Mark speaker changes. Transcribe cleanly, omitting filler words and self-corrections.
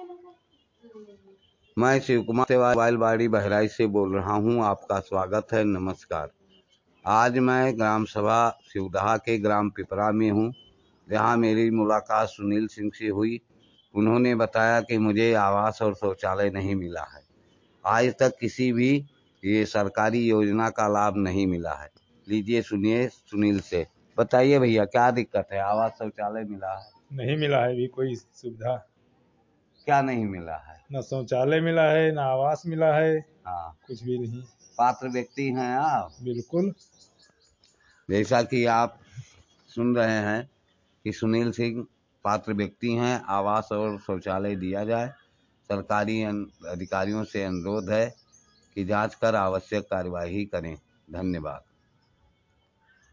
Speaker 1: मैं शिव कुमार सेवाइलवाड़ी बहराइच से बोल रहा हूं। आपका स्वागत है। नमस्कार। आज मैं ग्राम सभा शिवदहा के ग्राम पिपरा में हूं, जहां मेरी मुलाकात सुनील सिंह से हुई। उन्होंने बताया कि मुझे आवास और शौचालय नहीं मिला है। आज तक किसी भी ये सरकारी योजना का लाभ नहीं मिला है। लीजिए सुनिए सुनील से। बताइए भैया, क्या दिक्कत है? आवास शौचालय मिला है?
Speaker 2: नहीं मिला है अभी कोई सुविधा।
Speaker 1: क्या नहीं मिला है?
Speaker 2: न शौचालय मिला है, न आवास मिला है।
Speaker 1: हाँ,
Speaker 2: कुछ भी नहीं।
Speaker 1: पात्र व्यक्ति हैं आप?
Speaker 2: बिल्कुल।
Speaker 1: जैसा कि आप सुन रहे हैं कि सुनील सिंह पात्र व्यक्ति हैं। आवास और शौचालय दिया जाए। सरकारी अधिकारियों से अनुरोध है कि जांच कर आवश्यक कार्यवाही करें। धन्यवाद।